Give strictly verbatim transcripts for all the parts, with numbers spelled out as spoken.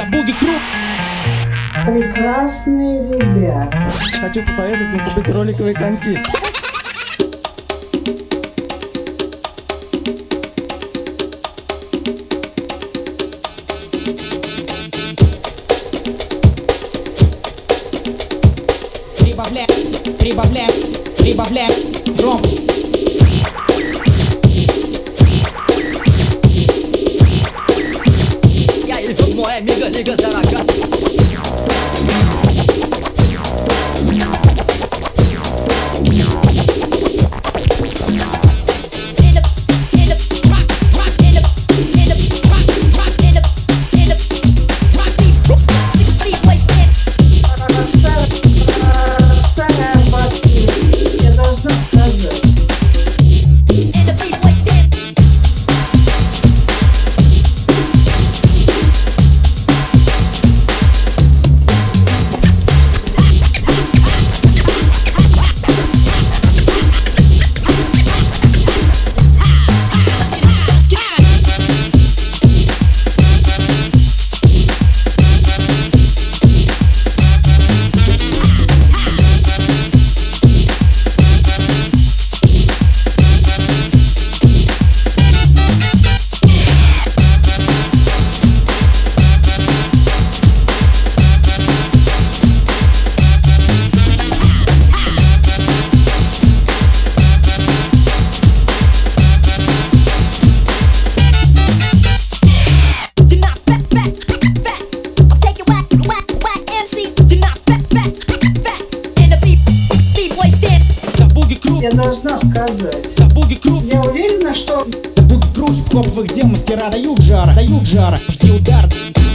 Буги Кру. Прекрасные ребята. Хочу посоветовать мне купить роликовые коньки. Прибавляем, прибавляем, прибавляем громкость. Я и тут мой амиго, лига за рога. Я должна сказать, Да Буги Кру. я уверена, что Буги Кру, хип-хоповых дел мастера дают жара, дают жара, жди удар.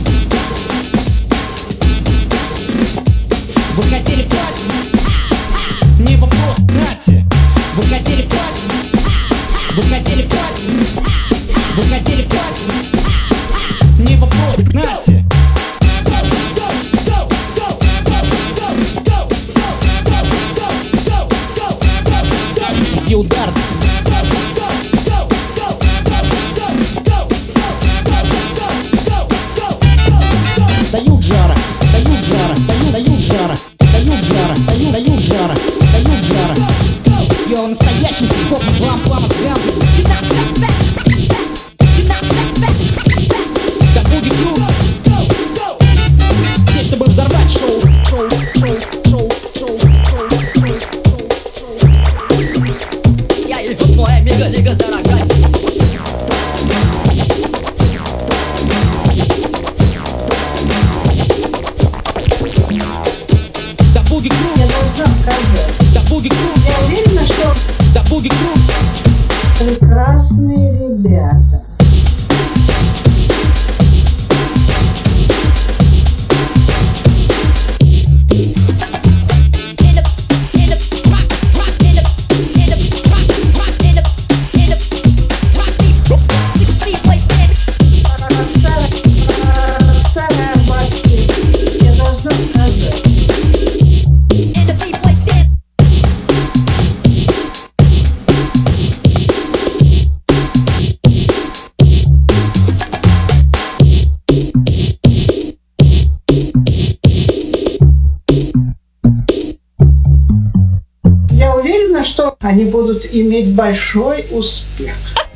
Вы хотели платить? Не вопрос, нате. Вы хотели платить? Вы хотели платить? Вы хотели платить? Не вопрос, нате. Жди удар. Дают жара, дают жара, дают, дают жара, дают жара, дают, дают жара, дают жара. Йо, настоящий хип-хоп, плам, плам, сгам. Да Буги Кру. Здесь, чтобы взорвать шоу, шоу, шоу, шоу, шоу, шоу, шоу, шоу. Я и тут мой амиго, лига за рога. Да Буги Кру. я должна сказать, Да Буги Кру. я уверена, что Да Буги Кру. прекрасные ребята. Старая басня, я должна сказать. Я уверена, что они будут иметь большой успех.